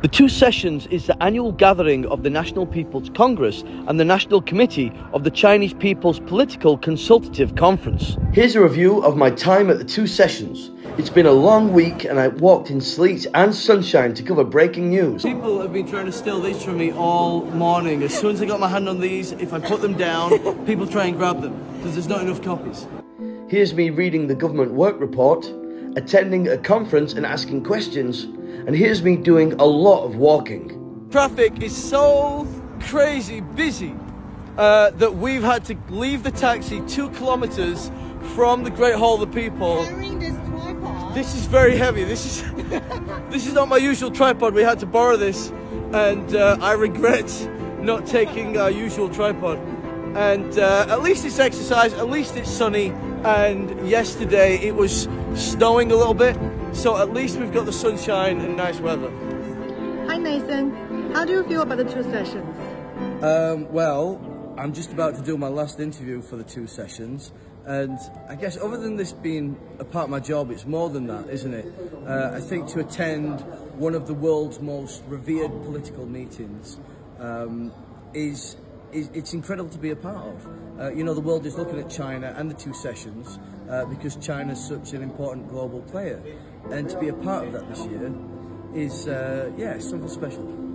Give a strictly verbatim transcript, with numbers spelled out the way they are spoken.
The Two Sessions is the annual gathering of the National People's Congress and the National Committee of the Chinese People's Political Consultative Conference. Here's a review of my time at the Two Sessions. It's been a long week and I walked in sleet and sunshine to cover breaking news. People have been trying to steal these from me all morning. As soon as I got my hand on these, if I put them down, people try and grab them because there's not enough copies. Here's me reading the government work report, attending a conference and asking questions, and here's me doing a lot of walking. Traffic is so crazy busy uh, that we've had to leave the taxi two kilometers from the Great Hall of the People. Carrying this tripod. This is very heavy. This is this is not my usual tripod. We had to borrow this, and uh, I regret not taking our usual tripod. And uh, at least it's exercise. At least it's sunny. And yesterday it was snowing a little bit, so at least we've got the sunshine and nice weather. Hi Nathan, how do you feel about the Two Sessions? Um, well, I'm just about to do my last interview for the Two Sessions, and I guess other than this being a part of my job, it's more than that, isn't it? Uh, I think to attend one of the world's most revered political meetings um, is, is it's incredible to be a part of. Uh, you know, the world is looking at China and the Two Sessions uh, because China's such an important global player, and to be a part of that this year is, uh, yeah, something special.